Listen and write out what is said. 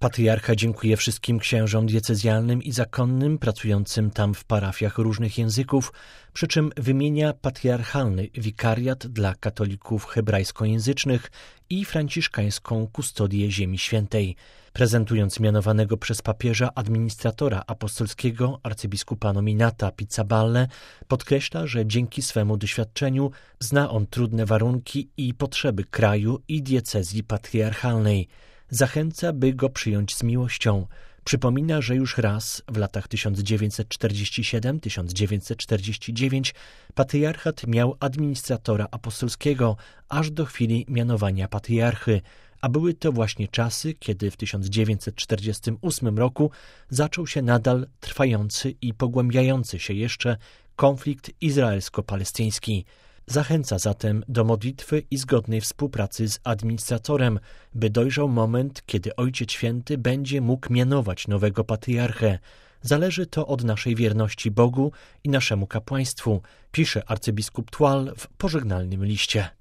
Patriarcha dziękuje wszystkim księżom diecezjalnym i zakonnym pracującym tam w parafiach różnych języków, przy czym wymienia patriarchalny wikariat dla katolików hebrajskojęzycznych i franciszkańską kustodię Ziemi Świętej. Prezentując mianowanego przez papieża administratora apostolskiego arcybiskupa nominata Pizzaballe, podkreśla, że dzięki swemu doświadczeniu zna on trudne warunki i potrzeby kraju i diecezji patriarchalnej. Zachęca, by go przyjąć z miłością. Przypomina, że już raz w latach 1947-1949 patriarchat miał administratora apostolskiego aż do chwili mianowania patriarchy, a były to właśnie czasy, kiedy w 1948 roku zaczął się nadal trwający i pogłębiający się jeszcze konflikt izraelsko-palestyński. Zachęca zatem do modlitwy i zgodnej współpracy z administratorem, by dojrzał moment, kiedy Ojciec Święty będzie mógł mianować nowego patriarchę. Zależy to od naszej wierności Bogu i naszemu kapłaństwu, pisze arcybiskup Toile w pożegnalnym liście.